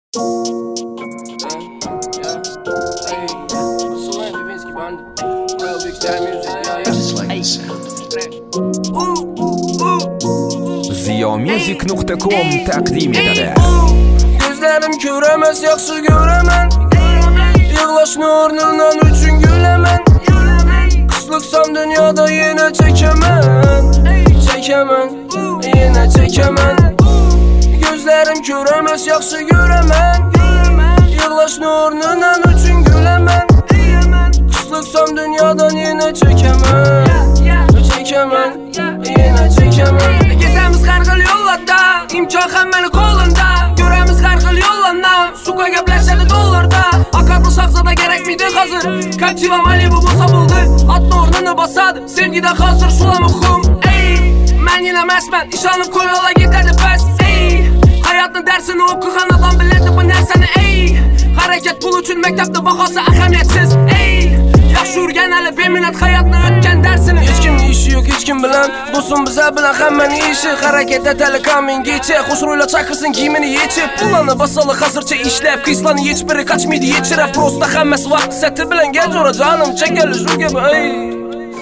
Ziyomusic.com taqdim etadi. Gözlerim göremez, yaxşı göremen. Yığlaşın ornundan üçün gülemen. Kıslıksam dünyada yine çekemen. Çekemen, yine çekemen. Gözlerim göremez, yaxşı göremen. Yığlaşın ornundan üçün gülemen. Kıslıksam dünyadan yine çekemen. Çekemen, yine çekemen. Gidemiz her xil yollarda, imkan həmməni qolunda. Göremiz her xil yollardan, suqa gəpləşədi dollarda. Akadlı şahzada gerek miydi hazır? Captiva Malibu bosa buldu, atlı ornunu basadı. Sevgiden hazır sulamıqım. Ey, mən yine məsmən, işanıb koy yola gidədi bəs. Ey, hayatın dersini okuğan adam bilədi bu nərsəni. Ey, hareket pul üçün məktəbdə baxası əhəmiyyətsiz. Ey, yaxşı urgən əli beminət hayatını ötkən dersini. Hiç kimin işi yok, hiç kim bilen. Busun bize bilen həmməni işi. Hareket etəli kamin geçi. Xusruyla çakırsın giyimini yechib. Pulanı basalı hazırca işləb. Qıslanı heç biri kaçmaydı yechirə. Prosta həmməsi vaxtı səti bilen. Gəl ora canım çəkəli şu gibi. Ey,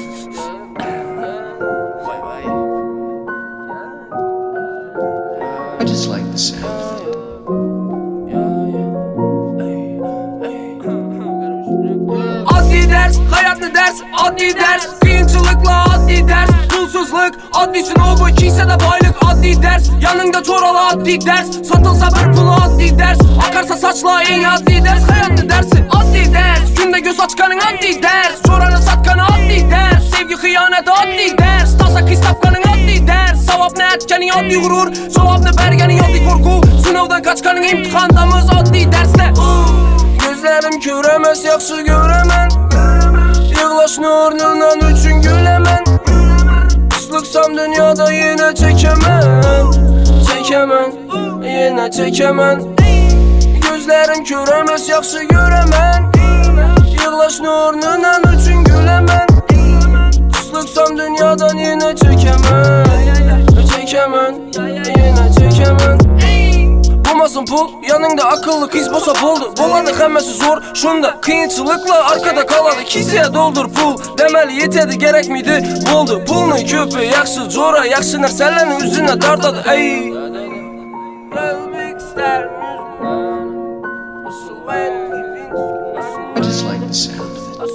I just like the sound. Adli ders, hayatlı ders, adli ders. Kıyınçılıkla adli ders, pulsuzluk. Adlisin o boy kiyse de baylık adli ders. Yanında çoralı adli ders. Satılsa bir pulu adli ders. Akarsa saçla en adli ders. Hayatlı dersi adli ders. Günde göz açkanın adli ders. Çoranı satkanı adli ders. Sevgi hıyanet adli ders. Tasa kistapkanın adli ders. Savab ne etkeni adli gurur. Cevap ne bergeni adli korku. Sınavdan kaçkanın imtihandamız adli dersle. Gözlerim göremez, yaxşı göremen. Yığlaşın ornundan üçün gülemen. Kıslıksam dünyada yine çekemen. Çekemen, yine çekemen. Gözlerim göremez, yaxşı göremen. Yığlaşın ornundan üçün gülemen. Kıslıksam dünyadan yine çekemen. Çekemen, yine çekemen. Bulmasın pul, yanında akıllı kız bosa buldu. Boladı həmməsi zor, şunda kıyınçılıkla arkada kaladı. Kisiyə doldur pul, deməli yetədi gerek miydi? Boldu, pulunu köpü, yaxşı cora, yaxşı nərsələnin üzünə dardadı. Ey, I just like the sound.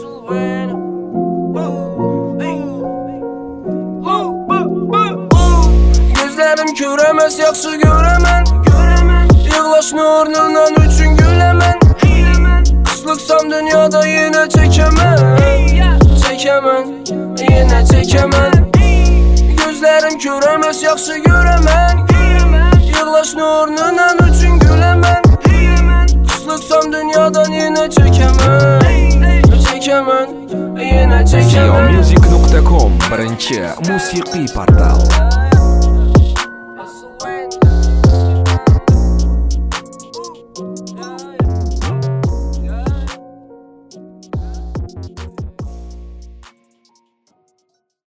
gözlerim göremez, yaxşı göremen. Yığlaşın ornundan üçün gülemen. Kıslıksam dünyada yine çekemen. Çekemen, yine çekemen. Gözlerim göremez, yaxşı göremen. Yığlaşın ornundan üçün gülemen. Kıslıksam dünyadan yine çekemen. Çekemen, yine çekemen. Ziyomusic.com birinchi musiqiy portal.